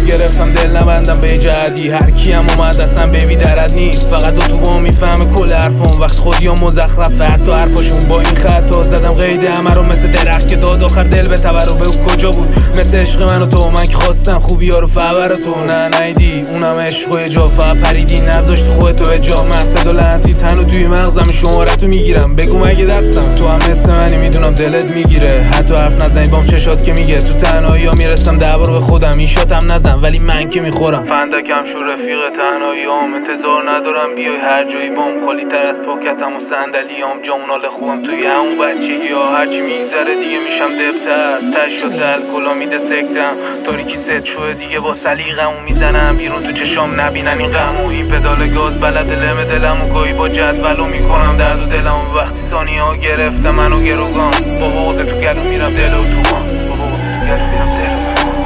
گرفتم دل نبندم به جهدی، هر کیم اومد اصلا بیبی درد نیست. فقط تو با میفهمه کل حرفم، وقت خودی و مزخرفه حتی حرفاشون. با این خطا زدم قید همه رو مثل درخت که داد آخر دل به تبر. به او کجا بود مثل عشق من و تو، من که خواستم خوبی ها رو فبر تو نه نیدی. اونم عشق و جا پریدی نذاشت خودتو جا محسد و لعنتی تنو توی مغزم شمارتو میگیرم. بگو مگه دستم تو هم مثل منی، میدونم دلت میگیره حتی حرف نزنی بام چشات که میگه. تو تنهایی ها میرسم دعوا به خودم، این شاتم نزن ولی من که میخورم. فندکم شو رفیق تنهایی هم، انتظار ندارم بیای هر جایی بام. خالی تر از پاکتم و صندلیام، جامونال خوبم توی همون بچگی ها. هرچی میگذره دیگه میشم دبتر، تشت الکلا میده سکتم. تاریکی ست شوه دیگه با سلیقمو میزنم بیرون تو چشام نبینن این غمو. این پدال گاز بلد لم دلمو گاهی با جدولو میکنم درد و دلمو. وقتی ثانیه ها گرفته منو گروگان، با بغض تو گلو میرم دل و توان، با بغض تو گلو میرم دل.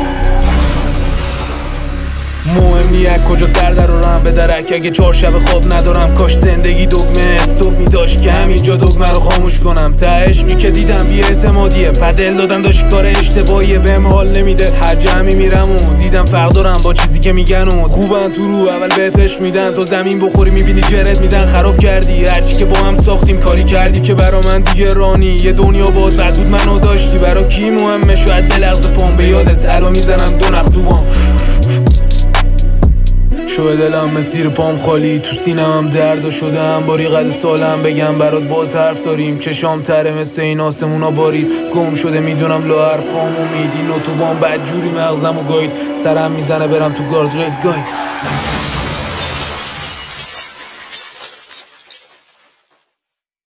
مهم نیست کجا سر در رم به درک، اگه 4 شب خواب ندارم. کاش زندگی دگمه استوب میداشت که همینجا دگمه رو خاموش کنم. ته عشقی که دیدم بی اعتمادیه، پدل دادن داشت کار اشتباهیه، بهم حال نمیده. هر جمعی میرم و دیدم فرق دارم با چیزی که میگن و خوبن تو رو اول بهت عشق میدن، تو زمین بخوری میبینی جرت میدن. خراب کردی هرچی که با هم ساختیم، کاری کردی که برا من دیگه رانی. یه دنیا باد بد بود منو داشتی، برا کی مهمه شاید بلغز پام به یادت الان میزنم دو نخ تو بام. شو دلم مسیر پام خالی، تو سینم درد و شدم باری قد سالم. بگم برات باز حرف داریم، چشام تره مثل این آسمونا بارید. گم شده میدونم لا حرفام امیدی، نو تو بام بدجوری مغزم و گاید. سرم میزنه برم تو گارد ریل گاید.